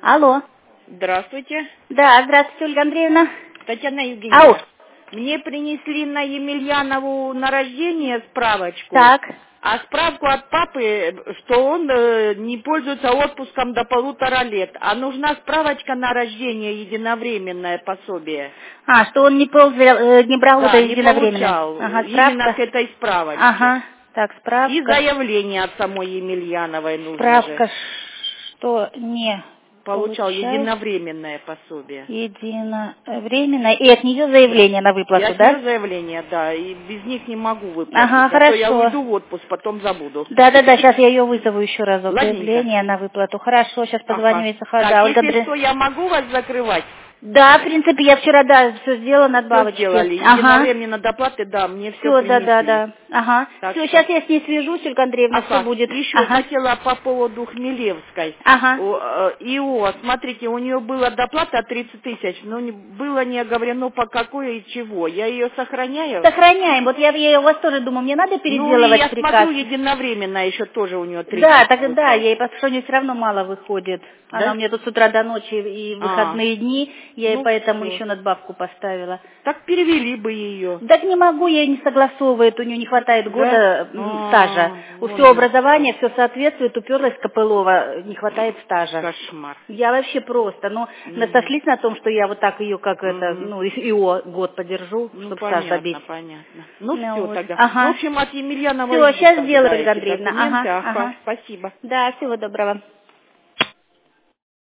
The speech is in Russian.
Алло. Здравствуйте. Да, здравствуйте, Ольга Андреевна. Татьяна Евгеньевна. Ау. Мне принесли на Емельянову на рождение справочку. Так. А справку от папы, что он не пользуется отпуском до 1,5 лет. А нужна справочка на рождение, единовременное пособие. А, что он не брал это Да, не единовременно. получал. Ага, Именно справка. к этой справочке. Ага. Так, И справка. заявление от самой Емельяновой нужно же. Справка, что не Получал получает единовременное пособие. единовременно. И от нее заявление на И выплату, от да? нее заявление, да, и без них не могу выплатить. Ага, А то я хорошо. уйду в отпуск, потом забуду. Да, сейчас я ее вызову еще разок. Ладненько. Заявление на выплату. Хорошо, сейчас позвоню Ага. и Так, да, Ольга если Андреевна. что, я могу вас закрывать? Да, в принципе, я вчера, все сделала, Все надбавочки. сделали. Ага. Единовременно доплаты, да, мне все Все, принесли. да. Ага. Так Все, что... сейчас я с ней свяжусь, Ольга Андреевна, все Ага. будет. Еще Ага. хотела по поводу Хмелевской. Ага. ИО, смотрите, у нее была доплата 30 тысяч, но было не оговорено по какой и чего. Я ее сохраняю? Сохраняем. Вот я у вас тоже думаю, мне надо Ну и переделывать я приказ. смотрю, единовременно еще тоже у нее 30 Да, так да, вышел. ей потому что у нее все равно мало выходит. Она у Да? меня тут с утра до ночи и в А, выходные дни, я ей ну поэтому все. еще надбавку поставила. Так перевели бы ее. Так не могу, я не согласовывает, у нее не хватает Да? года стажа. У Вон все оно что. образование, все соответствует, уперлась Копылова, не хватает стажа. Кошмар. Я вообще просто, но Мгм. сошлись на том, что я вот так ее как это, Мгм. ИО год подержу, Ну, чтобы стаж добить. понятно. Ну, Ну все вот, тогда. Ну, в ага. общем, от Емельянова Все, жду сейчас сделаю, тогда Ольга эти Андреевна. документы. Ага, Ага, ага. спасибо. Да, всего доброго.